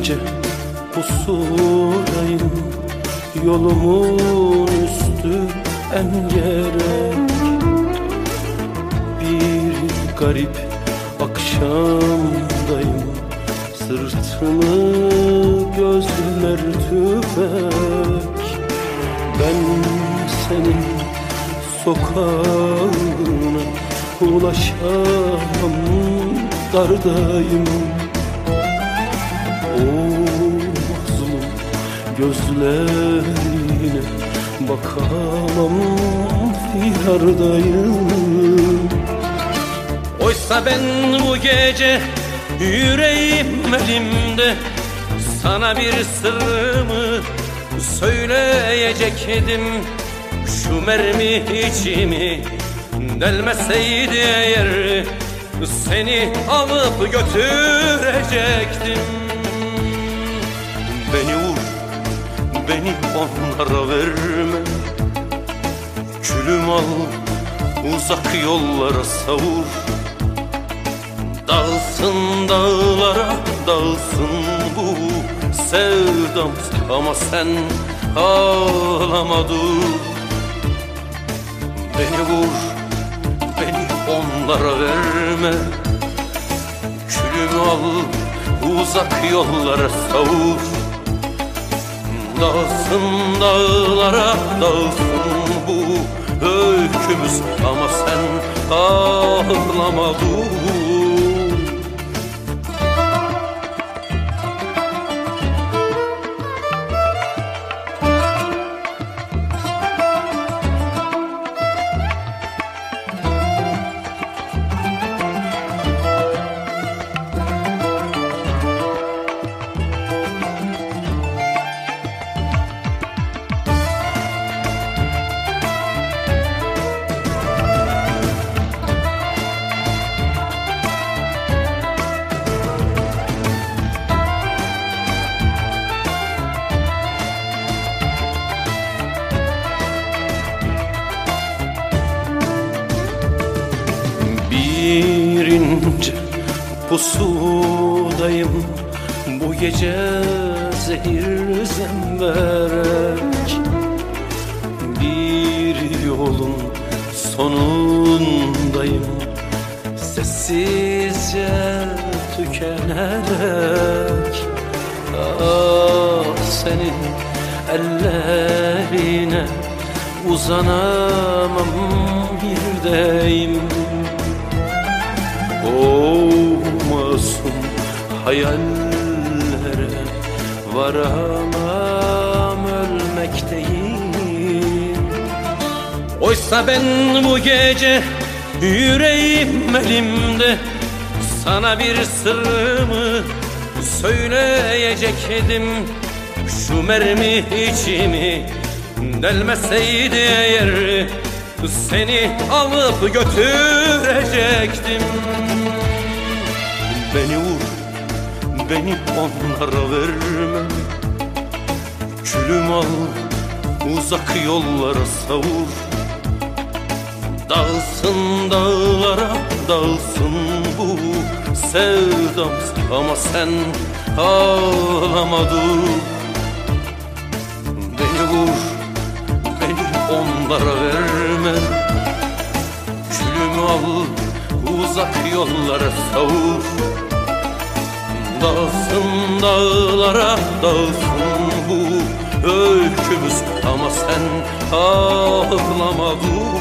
ince pusudayım, yolumun üstü engerek. Bir garip akşamdayım, sırtımı gözler tüfek. Ben senin sokağına ulaşamam, dardayım. O mazlum gözlerine bakamam, firardayım. Oysa ben bu gece yüreğim elimde, sana bir sırrımı söyleyecektim. Şu mermi içimi delmeseydi eğer, seni alıp götürecektim. Beni vur, beni onlara verme, külüm al, uzak yollara savur. Dağılsın dağlara, dağılsın bu sevdam, ama sen ağlama dur. Beni vur, beni onlara verme, külümü al, uzak yollara savur. Dağılsın dağlara, dağılsın bu öykümüz, ama sen ağlama dur. Bir ince pusudayım, bu gece zehir zemberek. Bir yolun sonundayım, sessizce tükenerek. Ah, senin ellerine uzanamam bir deyim. O masum hayallere varamam, ölmekteyim. Oysa ben bu gece yüreğim elimde, sana bir sırrımı söyleyecektim. Şu mermi içimi delmeseydi eğer, seni alıp götürecektim. Beni vur, beni onlara verme, külüm al, uzak yollara savur. Dağılsın dağlara, dağılsın bu sevdam, ama sen ağlama dur. Beni vur, beni onlara verme, külümü al, uzak yollara savur. Dağılsın dağlara, dağılsın bu öykümüz, ama sen ağlama dur.